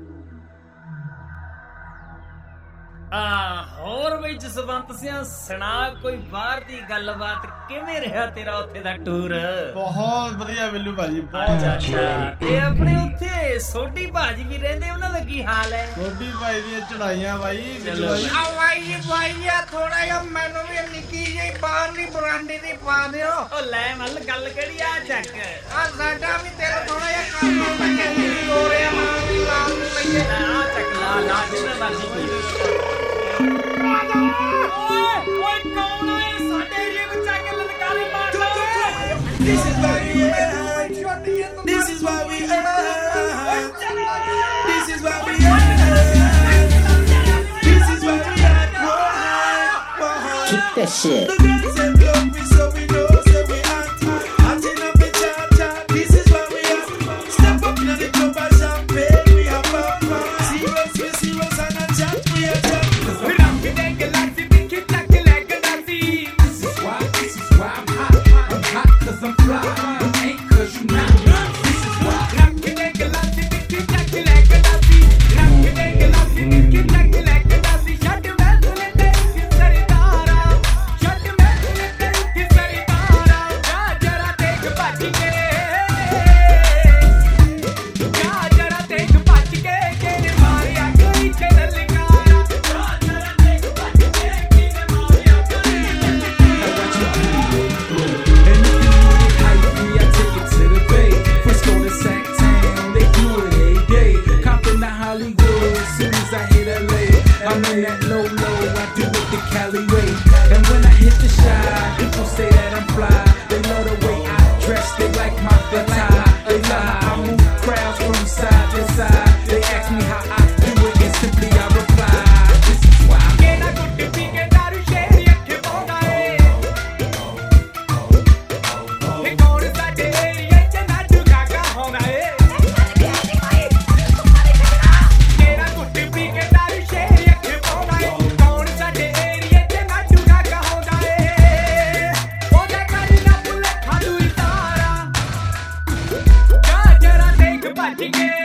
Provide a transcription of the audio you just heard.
ਹੋਰ ਬਈ ਜਸਵੰਤ ਸਿੰਘ ਸੁਣਾ ਕੋਈ ਬਾਹਰ ਦੀ ਗੱਲਬਾਤ ਕਿਵੇਂ ਰਿਹਾ ਤੇਰਾ ਉੱਥੇ ਦਾ ਟੂਰ? ਬਹੁਤ ਵਧੀਆ ਬਿੱਲੂ ਭਾਜੀ, ਬਹੁਤ ਅੱਛਾ। ਤੇ ਆਪਣੇ ਉੱਥੇ ਸੋਢੀ ਭਾਜੀ ਵੀ ਰਹਿੰਦੇ, ਉਹਨਾਂ ਦਾ ਕੀ ਹਾਲ ਹੈ? ਸੋਢੀ ਭਾਈ ਦੀਆਂ ਚੜਾਈਆਂ ਬਾਈ। ਭਾਈ ਥੋੜਾ ਜਿਹਾ ਮੈਨੂੰ ਵੀ ਨਿੱਕੀ ਜਿਹੀ ਬਾਹਰਲੀ ਬਰਾਂਡੇ ਦੀ ਪਾ ਦਿਓ। ਉਹ ਲੈ ਮੱਲ ਗੱਲ ਕਿਹੜੀ ਆ ਚੱਕ ਸਾਡਾ ਵੀ ਤੇਰਾ ਥੋੜਾ ਜਿਹਾ ਕੰਮ ਹੋ ਰਿਹਾ ਨਾਲ ਦੀ ਲਾਲ ਨੂੰ ਲਈਏ। ਚੱਕ ਲਾ ਜਿੰਨਾ ਮਰਜੀ ਕੋਈ। ਓਏ ਕੌਣ ਹੈ ਸਾਡੇ ਏਰੀਏ ਵਿੱਚ ਆ ਕੇ ਲਲਕਾਰੀ ਮਾਰਦਾ? This is why we are. This is why we are. This is why we are. This is why we are. Keep that shit. The girls and love me so we know say we hot. Hotting up the cha-cha. This is why we are. Step up in the club and champagne. We have fun. Serious, we serious and a chat. We are chat. We rock it and get like it. Kick like it like a Nazi. This is why I'm hot. I'm hot 'cause I'm fly. You ain't 'cause you not. This is why. Rock it and get like it. Kick like it like a Nazi. Rock it and get like it. Kick like it like a Nazi. Shut your mouth and let it saritara. Shut your mouth and let it saritara. Ja jara dekh bach ke. Ja jara dekh bach ke. Kene maariya koi chellikara. Ja jara dekh bach ke. Kene maariya koi I'm in that low, I do it the Cali way. And when I hit the shot, people say that I'm fly. They love the way I dress, they like my attire. They love how I move crowds from side to side. They ask me how I do it, and simply I reply, this is why. Kena kutti pike daru sheri akhe paunda hai. Ye kaun saade area ch naddu gaga honda hai. Kena kutti pike daru sheri akhe paunda hai. Kaun saade area ch naddu gaga honda hai. Oda karna bullet khadu itara. Ja jara dekh bach ke.